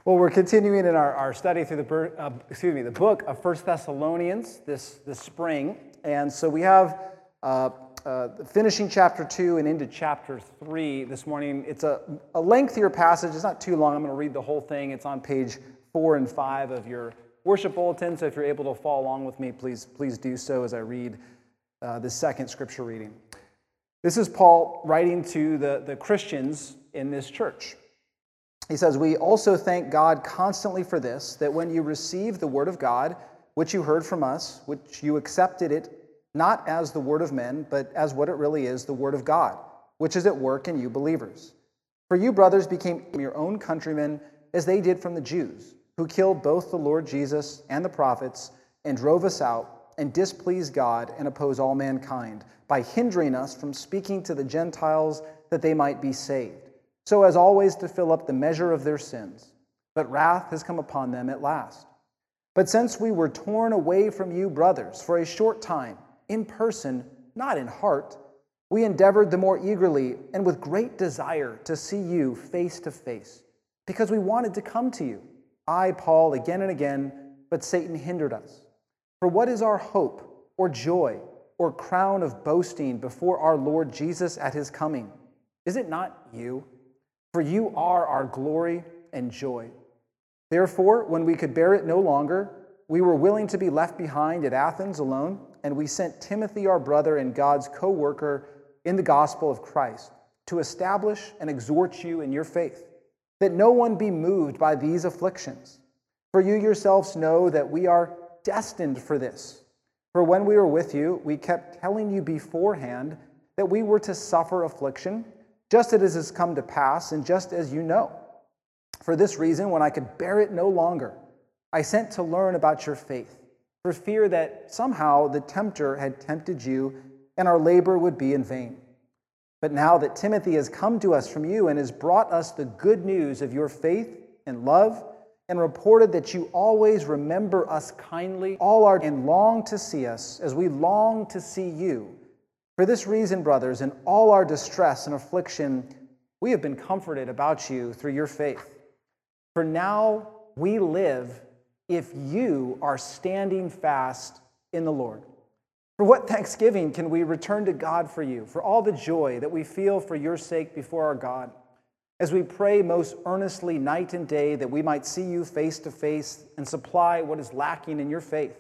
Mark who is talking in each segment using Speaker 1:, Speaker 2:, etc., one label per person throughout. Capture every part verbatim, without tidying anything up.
Speaker 1: Well, we're continuing in our, our study through the uh, excuse me the book of First Thessalonians this this spring, and so we have uh, uh, finishing chapter two and into chapter three this morning. It's a, a lengthier passage. It's not too long. I'm going to read the whole thing. It's on page four and five of your worship bulletin. So if you're able to follow along with me, please please do so as I read uh, the second scripture reading. This is Paul writing to the the Christians in this church. He says, "We also thank God constantly for this, that when you received the word of God, which you heard from us, which you accepted it, not as the word of men, but as what it really is, the word of God, which is at work in you believers. For you, brothers, became your own countrymen, as they did from the Jews, who killed both the Lord Jesus and the prophets, and drove us out, and displeased God, and oppose all mankind, by hindering us from speaking to the Gentiles that they might be saved, so as always to fill up the measure of their sins. But wrath has come upon them at last. But since we were torn away from you, brothers, for a short time, in person, not in heart, we endeavored the more eagerly and with great desire to see you face to face, because we wanted to come to you, I, Paul, again and again, but Satan hindered us. For what is our hope, or joy, or crown of boasting before our Lord Jesus at his coming? Is it not you? For you are our glory and joy. Therefore, when we could bear it no longer, we were willing to be left behind at Athens alone, and we sent Timothy, our brother and God's co-worker in the gospel of Christ, to establish and exhort you in your faith, that no one be moved by these afflictions. For you yourselves know that we are destined for this. For when we were with you, we kept telling you beforehand that we were to suffer affliction, just as it has come to pass, and just as you know. For this reason, when I could bear it no longer, I sent to learn about your faith, for fear that somehow the tempter had tempted you, and our labor would be in vain. But now that Timothy has come to us from you, and has brought us the good news of your faith and love, and reported that you always remember us kindly, all are and long to see us, as we long to see you. For this reason, brothers, in all our distress and affliction, we have been comforted about you through your faith. For now we live if you are standing fast in the Lord. For what thanksgiving can we return to God for you, for all the joy that we feel for your sake before our God, as we pray most earnestly night and day that we might see you face to face and supply what is lacking in your faith.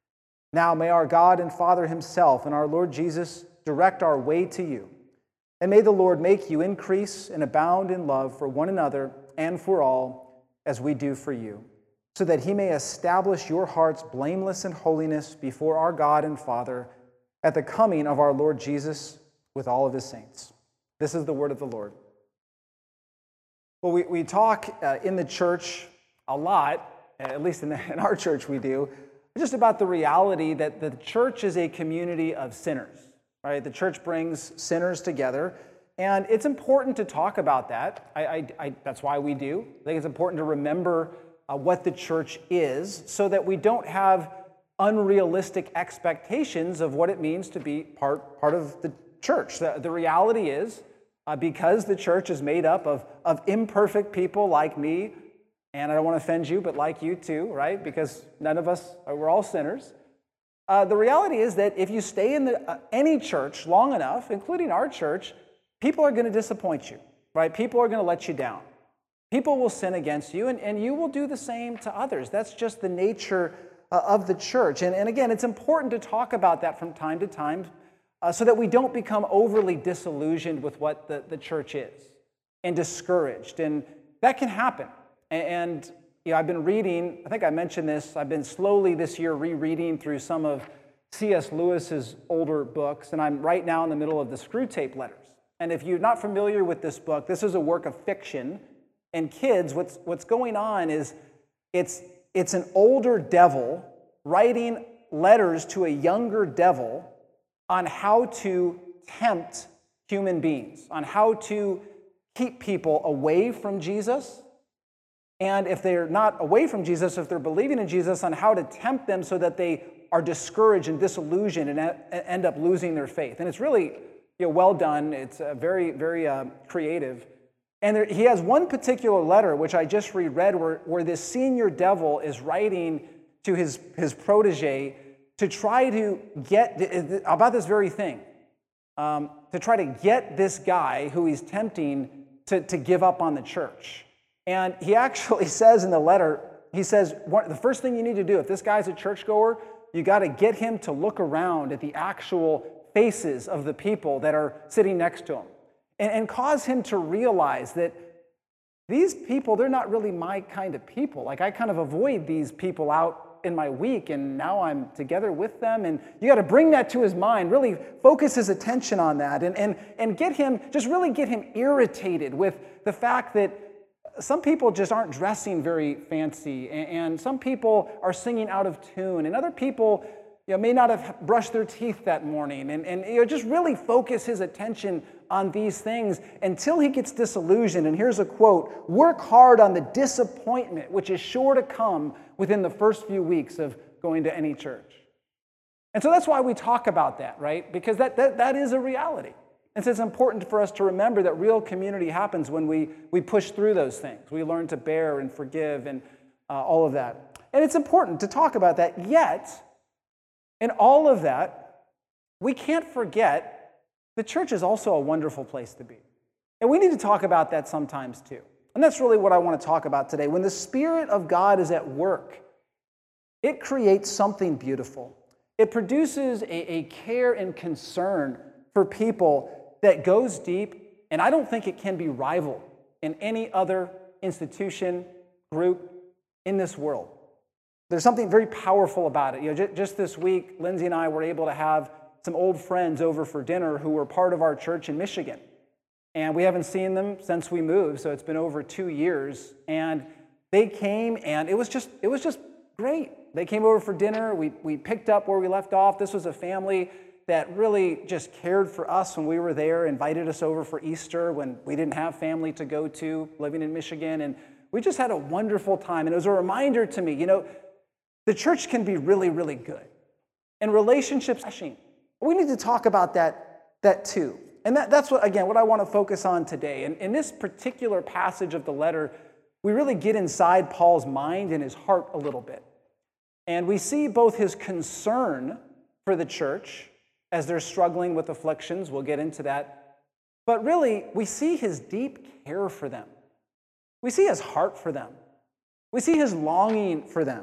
Speaker 1: Now may our God and Father himself and our Lord Jesus direct our way to you. And may the Lord make you increase and abound in love for one another and for all, as we do for you, so that he may establish your hearts blameless in holiness before our God and Father at the coming of our Lord Jesus with all of his saints. This is the word of the Lord. Well, we, we talk uh, in the church a lot, at least in, the, in our church we do, just about the reality that the church is a community of sinners. Right? The church brings sinners together, and it's important to talk about that. I, I, I, that's why we do. I think it's important to remember uh, what the church is, so that we don't have unrealistic expectations of what it means to be part, part of the church. The, the reality is, uh, because the church is made up of, of imperfect people like me, and I don't want to offend you, but like you too, right? Because none of us, we're all sinners. Uh, the reality is that if you stay in the, uh, any church long enough, including our church, people are going to disappoint you, right? People are going to let you down. People will sin against you, and, and you will do the same to others. That's just the nature uh, of the church. And, and again, it's important to talk about that from time to time uh, so that we don't become overly disillusioned with what the, the church is and discouraged. And that can happen. And, and You know, I've been reading, I think I mentioned this, I've been slowly this year rereading through some of C S Lewis's older books, and I'm right now in the middle of the Screwtape Letters. And if you're not familiar with this book, this is a work of fiction. And kids, what's what's going on is it's it's an older devil writing letters to a younger devil on how to tempt human beings, on how to keep people away from Jesus. And if they're not away from Jesus, if they're believing in Jesus, on how to tempt them so that they are discouraged and disillusioned and end up losing their faith. And it's really you know, well done. It's uh, very, very uh, creative. And there, he has one particular letter, which I just reread, where, where this senior devil is writing to his, his protege to try to get, about this very thing, um, to try to get this guy who he's tempting to, to give up on the church. And he actually says in the letter, he says, the first thing you need to do, if this guy's a churchgoer, you got to get him to look around at the actual faces of the people that are sitting next to him, and, and cause him to realize that these people, they're not really my kind of people. Like, I kind of avoid these people out in my week, and now I'm together with them. And you got to bring that to his mind, really focus his attention on that, and, and, and get him, just really get him irritated with the fact that some people just aren't dressing very fancy, and, and some people are singing out of tune, and other people, you know, may not have brushed their teeth that morning, and, and you know, just really focus his attention on these things until he gets disillusioned. And here's a quote: "Work hard on the disappointment which is sure to come within the first few weeks of going to any church." And so that's why we talk about that, right? Because that, that, that is a reality. And so it's important for us to remember that real community happens when we, we push through those things. We learn to bear and forgive and uh, all of that. And it's important to talk about that, yet in all of that, we can't forget the church is also a wonderful place to be. And we need to talk about that sometimes too. And that's really what I want to talk about today. When the Spirit of God is at work, it creates something beautiful. It produces a, a care and concern for people that goes deep, and I don't think it can be rivaled in any other institution, group in this world. There's something very powerful about it. You know, just, just this week, Lindsay and I were able to have some old friends over for dinner who were part of our church in Michigan. And we haven't seen them since we moved, so it's been over two years. And they came, and it was just it was just great. They came over for dinner. We we picked up where we left off. This was a family that really just cared for us when we were there, invited us over for Easter when we didn't have family to go to, living in Michigan. And we just had a wonderful time. And it was a reminder to me, you know, the church can be really, really good. And relationships, we need to talk about that, that too. And that, that's, what again, what I want to focus on today. And in this particular passage of the letter, we really get inside Paul's mind and his heart a little bit. And we see both his concern for the church as they're struggling with afflictions. We'll get into that. But really, we see his deep care for them. We see his heart for them. We see his longing for them.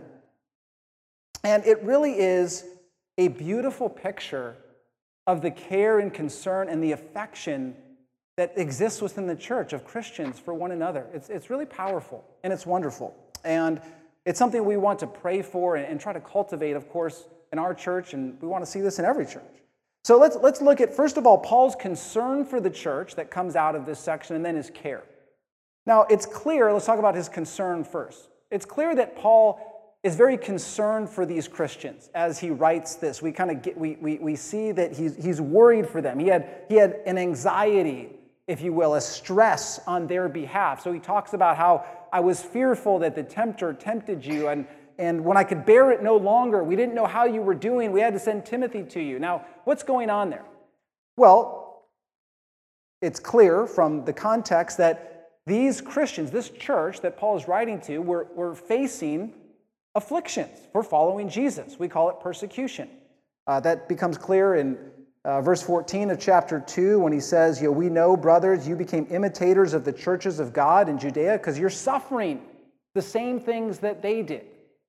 Speaker 1: And it really is a beautiful picture of the care and concern and the affection that exists within the church of Christians for one another. It's, it's really powerful, and it's wonderful. And it's something we want to pray for and, and try to cultivate, of course, in our church, and we want to see this in every church. So let's, let's look at, first of all, Paul's concern for the church that comes out of this section, and then his care. Now, it's clear, let's talk about his concern first. It's clear that Paul is very concerned for these Christians as he writes this. We kind of get, we, we, we see that he's, he's worried for them. He had, he had an anxiety, if you will, a stress on their behalf. So he talks about how I was fearful that the tempter tempted you, and And when I could bear it no longer, we didn't know how you were doing. We had to send Timothy to you. Now, what's going on there? Well, it's clear from the context that these Christians, this church that Paul is writing to, were, were facing afflictions for following Jesus. We call it persecution. Uh, that becomes clear in uh, verse fourteen of chapter two when he says, you know, we know, brothers, you became imitators of the churches of God in Judea because you're suffering the same things that they did.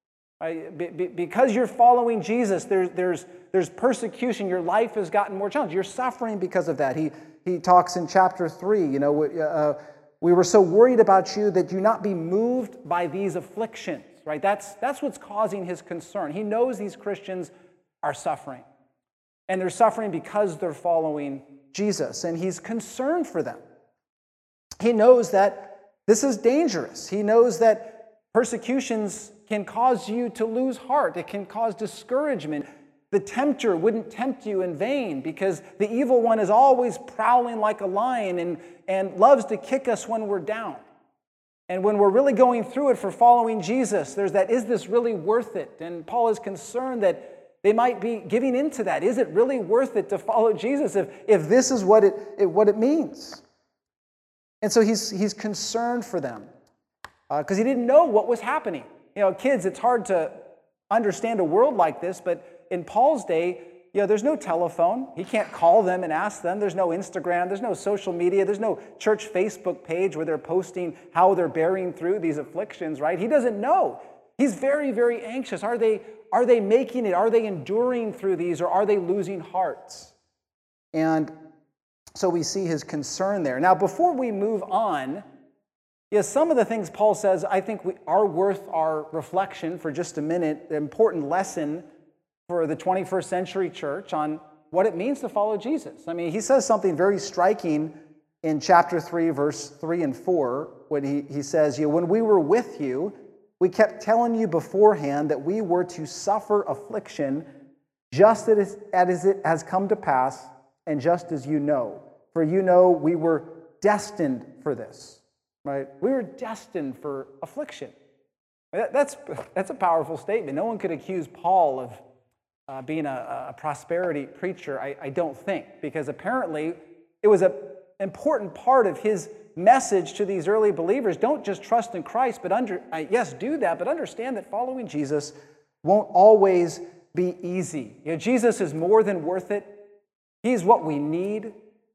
Speaker 1: Because you're following Jesus, there's, there's, there's persecution. Your life has gotten more challenging. You're suffering because of that. He, he talks in chapter three, you know, uh, we were so worried about you that you not be moved by these afflictions, right? That's, that's what's causing his concern. He knows these Christians are suffering. And they're suffering because they're following Jesus. And he's concerned for them. He knows that this is dangerous. He knows that persecutions can cause you to lose heart. It can cause discouragement. The tempter wouldn't tempt you in vain because the evil one is always prowling like a lion and, and loves to kick us when we're down. And when we're really going through it for following Jesus, there's that, is this really worth it? And Paul is concerned that they might be giving into that. Is it really worth it to follow Jesus if, if this is what it, it, what it means? And so he's, he's concerned for them because uh, he didn't know what was happening. You know, kids, it's hard to understand a world like this, but in Paul's day, you know, there's no telephone. He can't call them and ask them. There's no Instagram. There's no social media. There's no church Facebook page where they're posting how they're bearing through these afflictions, right? He doesn't know. He's very, very anxious. Are they, are they making it? Are they enduring through these, or are they losing hearts? And so we see his concern there. Now, before we move on, yes, some of the things Paul says, I think we are worth our reflection for just a minute. An important lesson for the twenty-first century church on what it means to follow Jesus. I mean, he says something very striking in chapter three, verse three and four, when he, he says, you know, when we were with you, we kept telling you beforehand that we were to suffer affliction just as, as it has come to pass, and just as you know. For you know we were destined for this. Right? We were destined for affliction. That's, that's a powerful statement. No one could accuse Paul of uh, being a, a prosperity preacher, I, I don't think, because apparently it was an important part of his message to these early believers. Don't just trust in Christ, but under, uh, yes, do that, but understand that following Jesus won't always be easy. You know, Jesus is more than worth it. He's what we need.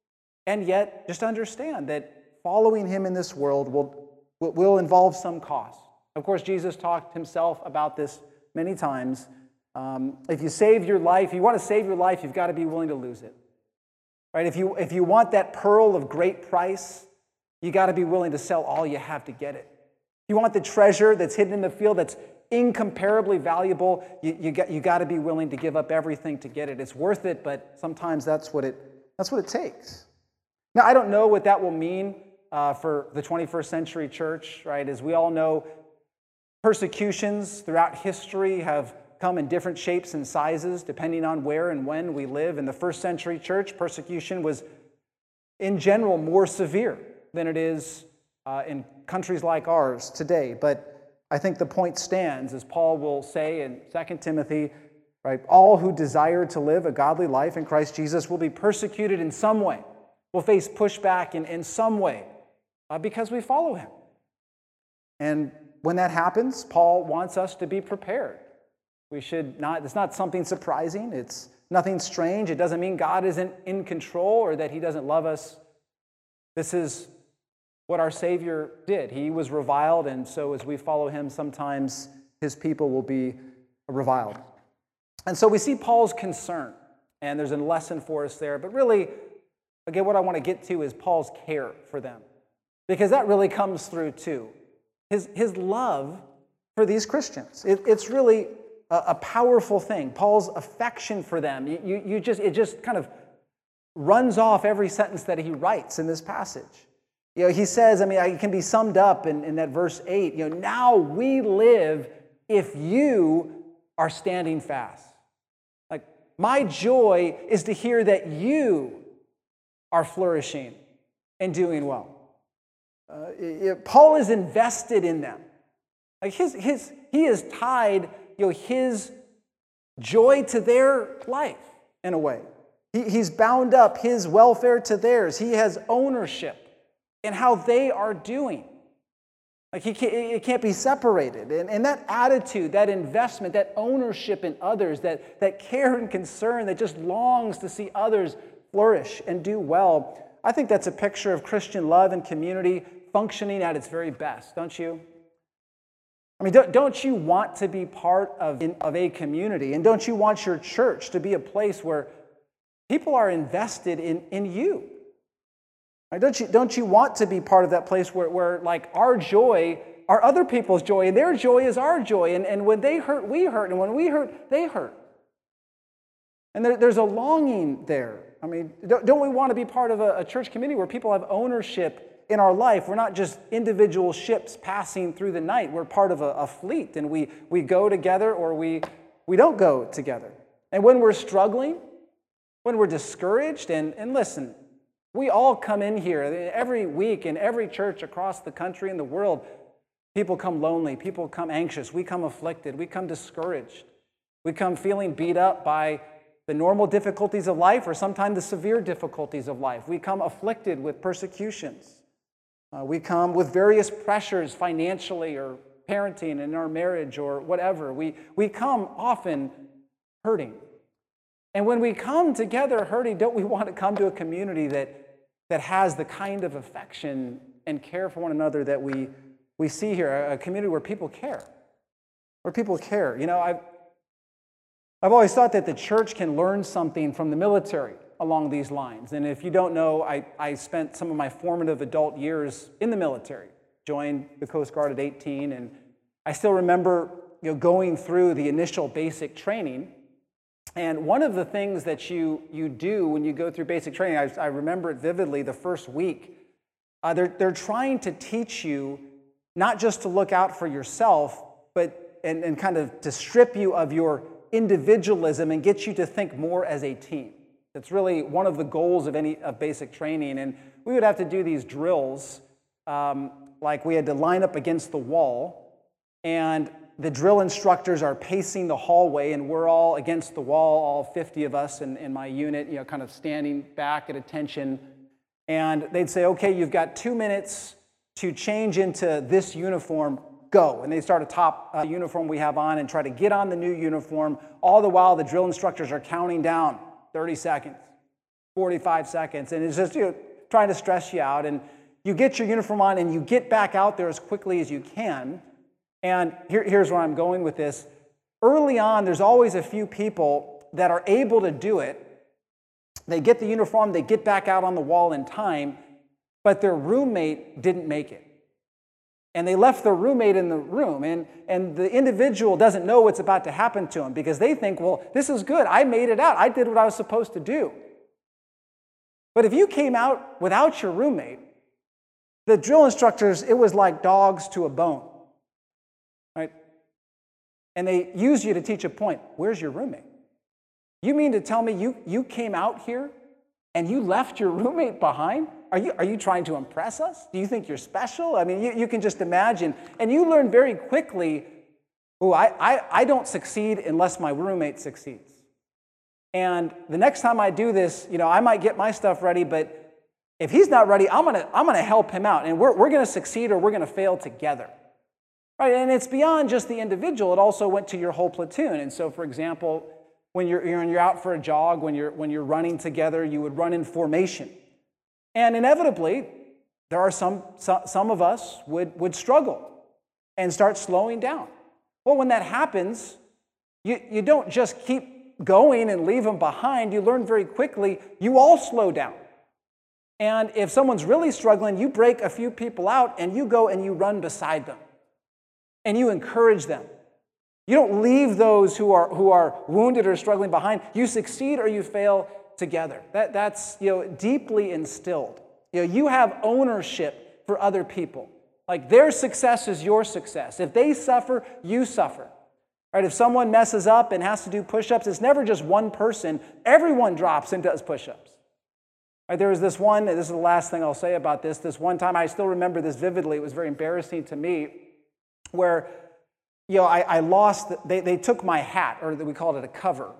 Speaker 1: And yet, just understand that following him in this world will, will involve some cost. Of course, Jesus talked himself about this many times. Um, if you save your life, you want to save your life, you've got to be willing to lose it. Right? If you, if you want that pearl of great price, you got to be willing to sell all you have to get it. If you want the treasure that's hidden in the field that's incomparably valuable, you, you, got, you got to be willing to give up everything to get it. It's worth it, but sometimes that's what it, that's what it takes. Now, I don't know what that will mean uh, for the twenty-first century church, right? As we all know, persecutions throughout history have come in different shapes and sizes depending on where and when we live. In the first century church, persecution was, in general, more severe than it is uh, in countries like ours today. But I think the point stands, as Paul will say in Second Timothy, right? All who desire to live a godly life in Christ Jesus will be persecuted in some way, will face pushback in, in some way uh, because we follow him. And when that happens, Paul wants us to be prepared. We should not, it's not something surprising. It's nothing strange. It doesn't mean God isn't in control or that he doesn't love us. This is what our Savior did. He was reviled, and so as we follow him, sometimes his people will be reviled. And so we see Paul's concern, and there's a lesson for us there. But really, again, what I want to get to is Paul's care for them, because that really comes through too. His, his love for these Christians. It, it's really a, a powerful thing. Paul's affection for them. You, you, you just, it just kind of runs off every sentence that he writes in this passage. You know, he says, I mean, it can be summed up in, in that verse eight, you know, now we live if you are standing fast. Like, my joy is to hear that you are flourishing and doing well. Uh, it, Paul is invested in them. Like his, his, he is tied, you know, his joy to their life in a way. He, he's bound up his welfare to theirs. He has ownership in how they are doing. Like he can't, it can't be separated. And, and that attitude, that investment, that ownership in others, that, that care and concern that just longs to see others flourish and do well, I think that's a picture of Christian love and community functioning at its very best, don't you? I mean, don't, don't you want to be part of, in, of a community? And don't you want your church to be a place where people are invested in, in you? Right? Don't you, don't you want to be part of that place where, where like, our joy are other people's joy, and their joy is our joy, and, and when they hurt, we hurt, and when we hurt, they hurt. And there, there's a longing there. I mean, don't, don't we want to be part of a, a church community where people have ownership in our life? We're not just individual ships passing through the night. We're part of a, a fleet, and we, we go together or we, we don't go together. And when we're struggling, when we're discouraged, and, and listen, we all come in here every week in every church across the country and the world. People come lonely. People come anxious. We come afflicted. We come discouraged. We come feeling beat up by the normal difficulties of life or sometimes the severe difficulties of life. We come afflicted with persecutions. Uh, we come with various pressures financially or parenting in our marriage or whatever. We, we come often hurting. And when we come together hurting, don't we want to come to a community that, that has the kind of affection and care for one another that we, we see here, a community where people care, where people care. You know, I've, I've always thought that the church can learn something from the military along these lines. And if you don't know, I, I spent some of my formative adult years in the military, joined the Coast Guard at eighteen, and I still remember you know, going through the initial basic training. And one of the things that you, you do when you go through basic training, I, I remember it vividly the first week, uh, they're, they're trying to teach you not just to look out for yourself, but and, and kind of to strip you of your individualism and get you to think more as a team. That's really one of the goals of any of basic training. And we would have to do these drills, um, like we had to line up against the wall, and the drill instructors are pacing the hallway, and we're all against the wall, all fifty of us in, in my unit, you know, kind of standing back at attention. And they'd say, okay, you've got two minutes to change into this uniform, go. And they start a top uh, uniform we have on and try to get on the new uniform. All the while, the drill instructors are counting down thirty seconds, forty-five seconds. And it's just you know, trying to stress you out. And you get your uniform on and you get back out there as quickly as you can. And here, here's where I'm going with this. Early on, there's always a few people that are able to do it. They get the uniform, they get back out on the wall in time, but their roommate didn't make it. And they left their roommate in the room, and, and the individual doesn't know what's about to happen to him because they think, well, this is good. I made it out. I did what I was supposed to do. But if you came out without your roommate, the drill instructors, it was like dogs to a bone, right? And they use you to teach a point. Where's your roommate? You mean to tell me you, you came out here and you left your roommate behind? Are you, are you trying to impress us? Do you think you're special? I mean, you, you can just imagine. And you learn very quickly, oh, I, I, I don't succeed unless my roommate succeeds. And the next time I do this, you know, I might get my stuff ready, but if he's not ready, I'm gonna, I'm gonna help him out. And we're, we're gonna succeed or we're gonna fail together. Right? And it's beyond just the individual. It also went to your whole platoon. And so, for example, when you're, when you're out for a jog, when you're, when you're running together, you would run in formation. And inevitably, there are some, some, some of us would, would struggle and start slowing down. Well, when that happens, you, you don't just keep going and leave them behind. You learn very quickly, you all slow down. And if someone's really struggling, you break a few people out and you go and you run beside them. And you encourage them. You don't leave those who are, who are wounded or struggling behind. You succeed or you fail together. That, that's you know, deeply instilled. You know, you have ownership for other people. Like their success is your success. If they suffer, you suffer. Right? If someone messes up and has to do push-ups, it's never just one person. Everyone drops and does push-ups. Right? There was this one, this is the last thing I'll say about this, this one time, I still remember this vividly, it was very embarrassing to me, where you know, I, I lost, they, they took my hat, or we called it a cover.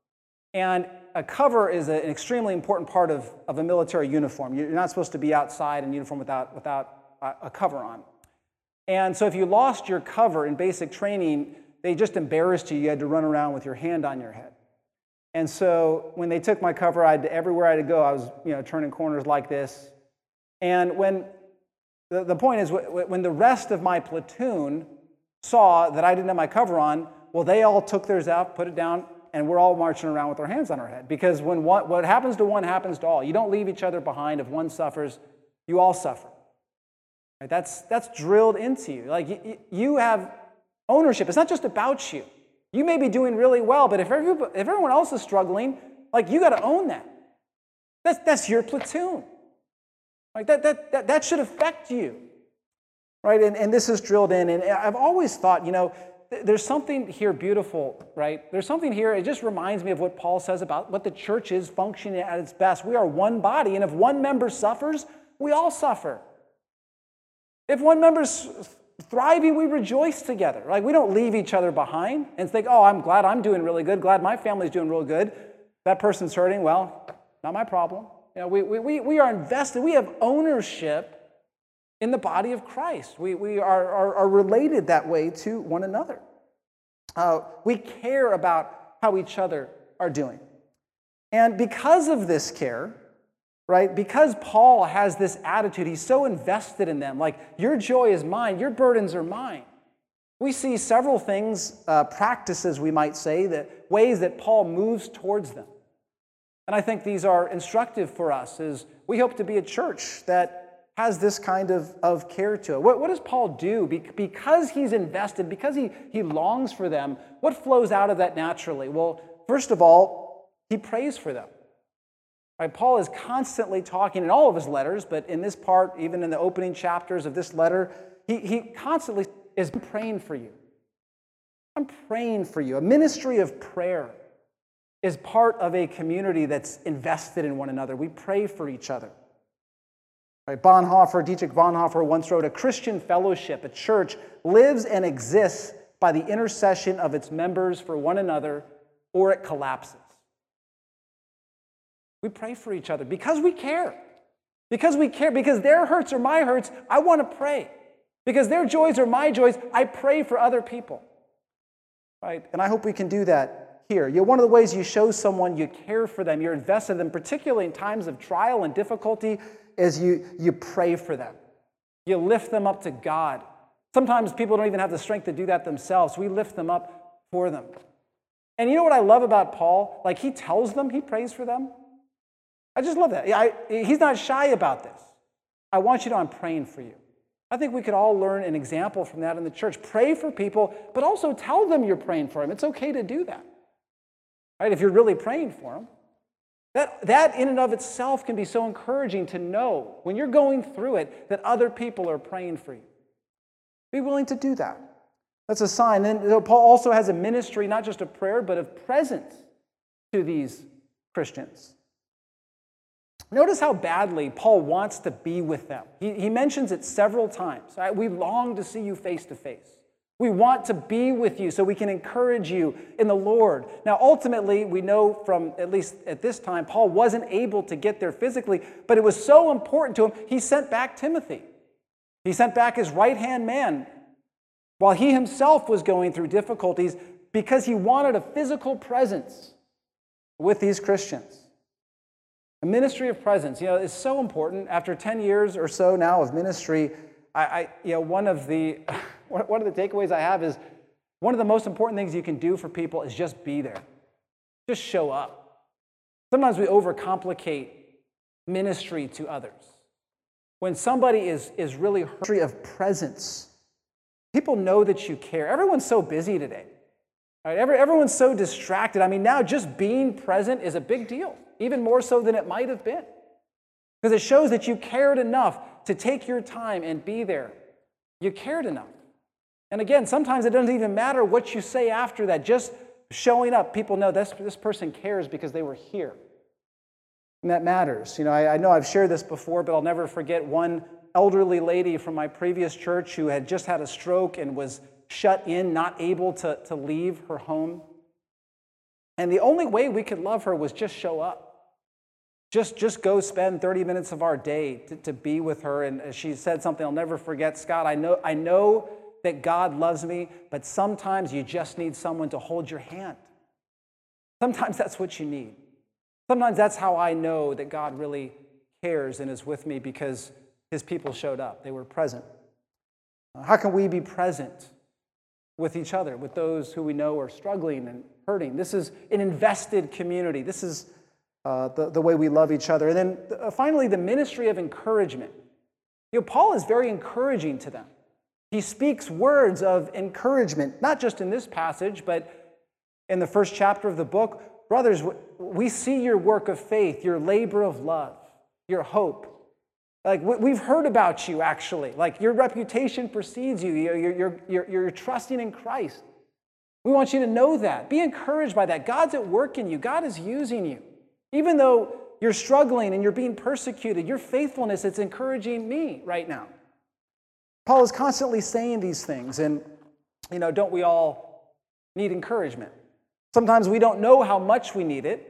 Speaker 1: And a cover is a, an extremely important part of, of a military uniform. You're not supposed to be outside in uniform without, without a, a cover on. And so if you lost your cover in basic training, they just embarrassed you. You had to run around with your hand on your head. And so when they took my cover, I had to, everywhere I had to go, I was you know, turning corners like this. And when the, the point is, when the rest of my platoon saw that I didn't have my cover on, well, they all took theirs out, put it down, and we're all marching around with our hands on our head. Because when one, what happens to one happens to all. You don't leave each other behind. If one suffers, you all suffer. Right? That's, that's drilled into you. Like you, you have ownership. It's not just about you. You may be doing really well, but if, every, if everyone else is struggling, like you got to own that. That's, that's your platoon. Like that, that, that, that should affect you. Right, and, and this is drilled in, and I've always thought, you know, th- there's something here beautiful, right? There's something here, it just reminds me of what Paul says about what the church is functioning at its best. We are one body, and if one member suffers, we all suffer. If one member's thriving, we rejoice together. Like, we don't leave each other behind and think, oh, I'm glad I'm doing really good, glad my family's doing real good. That person's hurting, well, not my problem. You know, we, we, we are invested, we have ownership in the body of Christ. We, we are, are, are related that way to one another. Uh, we care about how each other are doing. And because of this care, right, because Paul has this attitude, he's so invested in them, like, your joy is mine, your burdens are mine. We see several things, uh, practices, we might say, that ways that Paul moves towards them. And I think these are instructive for us as we hope to be a church that has this kind of, of care to it. What, what does Paul do? Be, because he's invested, because he, he longs for them, what flows out of that naturally? Well, first of all, he prays for them. Right? Paul is constantly talking in all of his letters, but in this part, even in the opening chapters of this letter, he, he constantly is praying for you. I'm praying for you. A ministry of prayer is part of a community that's invested in one another. We pray for each other. Right? Bonhoeffer, Dietrich Bonhoeffer once wrote, a Christian fellowship, a church, lives and exists by the intercession of its members for one another, or it collapses. We pray for each other because we care. Because we care, because their hurts are my hurts, I want to pray. Because their joys are my joys, I pray for other people. Right? And I hope we can do that here. You know, one of the ways you show someone you care for them, you're invested in them, particularly in times of trial and difficulty, is you, you pray for them. You lift them up to God. Sometimes people don't even have the strength to do that themselves. We lift them up for them. And you know what I love about Paul? Like, he tells them he prays for them. I just love that. I, he's not shy about this. I want you to know I'm praying for you. I think we could all learn an example from that in the church. Pray for people, but also tell them you're praying for them. It's okay to do that. Right? If you're really praying for them. That, that in and of itself can be so encouraging to know when you're going through it that other people are praying for you. Be willing to do that. That's a sign. And Paul also has a ministry, not just of prayer, but of presence to these Christians. Notice how badly Paul wants to be with them. He, he mentions it several times. Right? We long to see you face to face. We want to be with you so we can encourage you in the Lord. Now, ultimately, we know from, at least at this time, Paul wasn't able to get there physically, but it was so important to him, he sent back Timothy. He sent back his right-hand man while he himself was going through difficulties because he wanted a physical presence with these Christians. A ministry of presence, you know, is so important. After ten years or so now of ministry, I, I you know, one of the one of the takeaways I have is one of the most important things you can do for people is just be there. Just show up. Sometimes we overcomplicate ministry to others. When somebody is, is really hurt, of presence, people know that you care. Everyone's so busy today. Right? Every, everyone's so distracted. I mean, now just being present is a big deal, even more so than it might have been. Because it shows that you cared enough to take your time and be there. You cared enough. And again, sometimes it doesn't even matter what you say after that. Just showing up, people know this, this person cares because they were here. And that matters. You know, I, I know I've shared this before, but I'll never forget one elderly lady from my previous church who had just had a stroke and was shut in, not able to, to leave her home. And the only way we could love her was just show up. Just, just go spend thirty minutes of our day to, to be with her. And she said something I'll never forget. Scott, I know, I know that God loves me, but sometimes you just need someone to hold your hand. Sometimes that's what you need. Sometimes that's how I know that God really cares and is with me, because his people showed up. They were present. How can we be present with each other, with those who we know are struggling and hurting? This is an invested community. This is uh, the, the way we love each other. And then uh, finally, the ministry of encouragement. You know, Paul is very encouraging to them. He speaks words of encouragement, not just in this passage, but in the first chapter of the book. Brothers, we see your work of faith, your labor of love, your hope. Like, we've heard about you, actually. Like, your reputation precedes you. You're, you're, you're, you're trusting in Christ. We want you to know that. Be encouraged by that. God's at work in you. God is using you. Even though you're struggling and you're being persecuted, your faithfulness, it's encouraging me right now. Paul is constantly saying these things. And, you know, don't we all need encouragement? Sometimes we don't know how much we need it.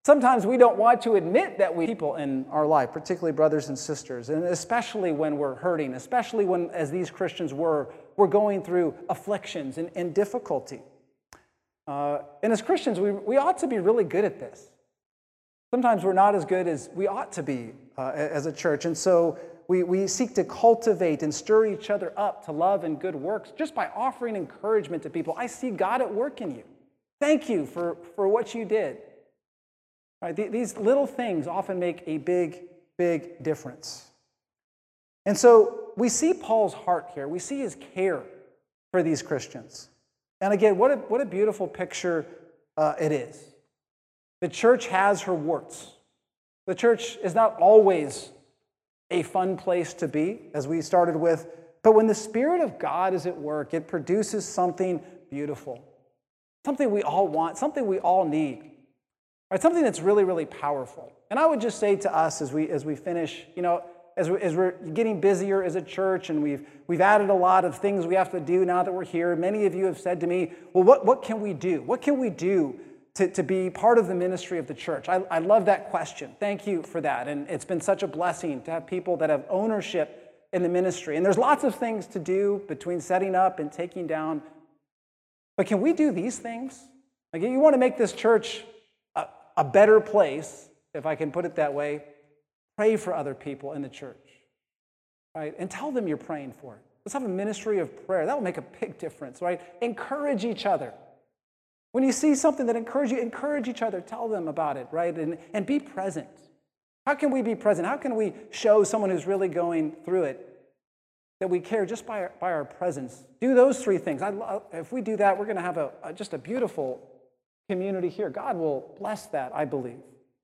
Speaker 1: Sometimes we don't want to admit that we have people in our life, particularly brothers and sisters, and especially when we're hurting, especially when, as these Christians were, we're going through afflictions and, and difficulty. Uh, and as Christians, we, we ought to be really good at this. Sometimes we're not as good as we ought to be uh, as a church, and so we, we seek to cultivate and stir each other up to love and good works just by offering encouragement to people. I see God at work in you. Thank you for, for what you did. Right, these little things often make a big, big difference. And so we see Paul's heart here. We see his care for these Christians. And again, what a, what a beautiful picture uh, it is. The church has her warts. The church is not always a fun place to be, as we started with, but when the Spirit of God is at work, it produces something beautiful, something we all want, something we all need. Right, something that's really, really powerful. And I would just say to us as we as we finish, you know, as, we, as we're getting busier as a church and we've we've added a lot of things we have to do now that we're here. Many of you have said to me, well, what, what can we do? What can we do to, to be part of the ministry of the church? I, I love that question. Thank you for that. And it's been such a blessing to have people that have ownership in the ministry. And there's lots of things to do between setting up and taking down. But can we do these things? Like, you want to make this church a better place, if I can put it that way, pray for other people in the church, right? And tell them you're praying for it. Let's have a ministry of prayer. That will make a big difference, right? Encourage each other. When you see something that encourages you, encourage each other. Tell them about it, right? And, and be present. How can we be present? How can we show someone who's really going through it that we care just by our, by our presence? Do those three things. I love, if we do that, we're going to have a, a just a beautiful community here. God will bless that, I believe.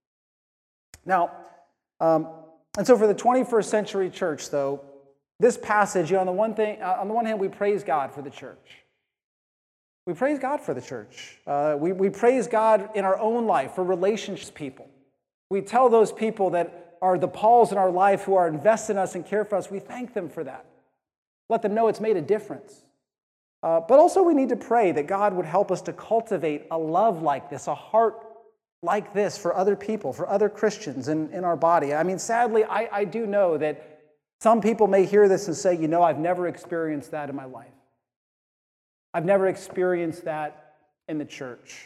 Speaker 1: Now, um, and so for the twenty-first century church, though, this passage, you know, on the one thing, uh, on the one hand, we praise God for the church. We praise God for the church. Uh, we, we praise God in our own life for relationships people. We tell those people that are the Pauls in our life who are invested in us and care for us, we thank them for that. Let them know it's made a difference. Uh, but also we need to pray that God would help us to cultivate a love like this, a heart like this for other people, for other Christians in, in our body. I mean, sadly, I, I do know that some people may hear this and say, you know, I've never experienced that in my life. I've never experienced that in the church.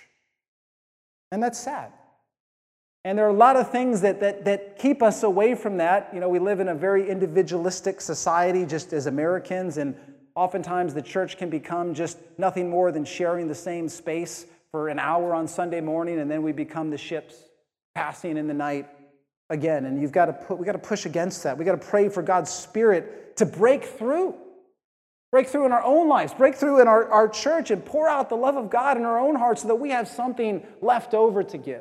Speaker 1: And that's sad. And there are a lot of things that, that, that keep us away from that. You know, we live in a very individualistic society just as Americans, and oftentimes the church can become just nothing more than sharing the same space for an hour on Sunday morning, and then we become the ships passing in the night again. And you've got to put, we got to push against that. We got to pray for God's Spirit to break through. Break through in our own lives, break through in our, our church, and pour out the love of God in our own hearts so that we have something left over to give.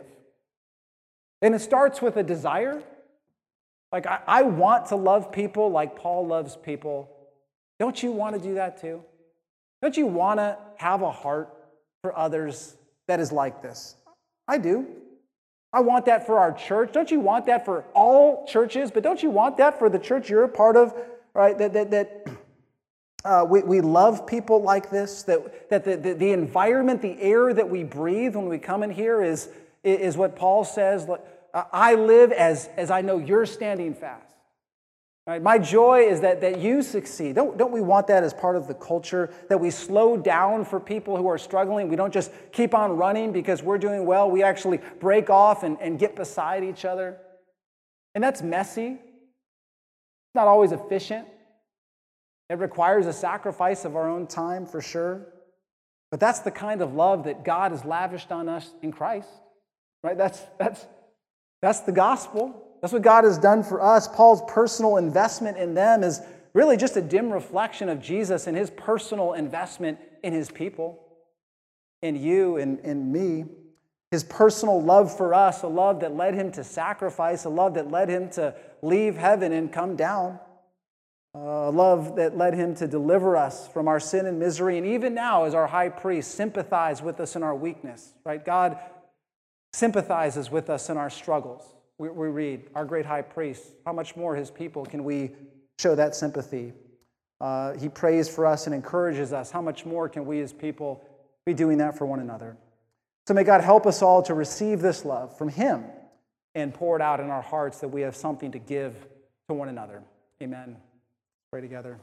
Speaker 1: And it starts with a desire. Like, I, I want to love people like Paul loves people. Don't you want to do that too? Don't you want to have a heart for others that is like this? I do. I want that for our church. Don't you want that for all churches? But don't you want that for the church you're a part of, right? That that that uh, we, we love people like this, that, that the, the, the environment, the air that we breathe when we come in here is, is what Paul says, I live as, as I know you're standing fast. Right? My joy is that, that you succeed. Don't, don't we want that as part of the culture, that we slow down for people who are struggling? We don't just keep on running because we're doing well. We actually break off and, and get beside each other. And that's messy. It's not always efficient. It requires a sacrifice of our own time for sure. But that's the kind of love that God has lavished on us in Christ. Right? That's, that's, that's the gospel. That's what God has done for us. Paul's personal investment in them is really just a dim reflection of Jesus and his personal investment in his people, in you and in me. His personal love for us, a love that led him to sacrifice, a love that led him to leave heaven and come down, a love that led him to deliver us from our sin and misery. And even now, as our high priest, sympathize with us in our weakness. Right? God sympathizes with us in our struggles. We, we read, our great high priest, how much more his people can we show that sympathy? Uh, he prays for us and encourages us. How much more can we as people be doing that for one another? So may God help us all to receive this love from him and pour it out in our hearts that we have something to give to one another. Amen. Pray together.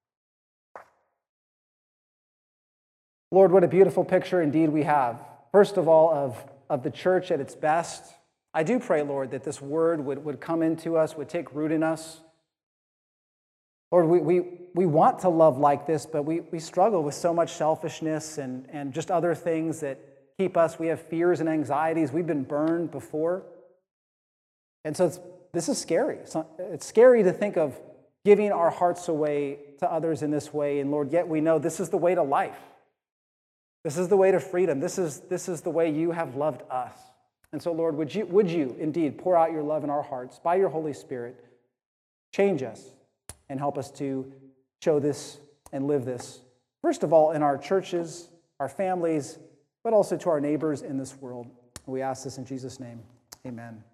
Speaker 1: Lord, what a beautiful picture indeed we have. First of all, of, of the church at its best. I do pray, Lord, that this word would, would come into us, would take root in us. Lord, we, we, we want to love like this, but we, we struggle with so much selfishness and, and just other things that keep us. We have fears and anxieties. We've been burned before. And so it's, this is scary. It's, not, it's scary to think of giving our hearts away to others in this way. And Lord, yet we know this is the way to life. This is the way to freedom. This is, this is the way you have loved us. And so, Lord, would you, would you indeed pour out your love in our hearts by your Holy Spirit, change us, and help us to show this and live this, first of all, in our churches, our families, but also to our neighbors in this world. We ask this in Jesus' name. Amen.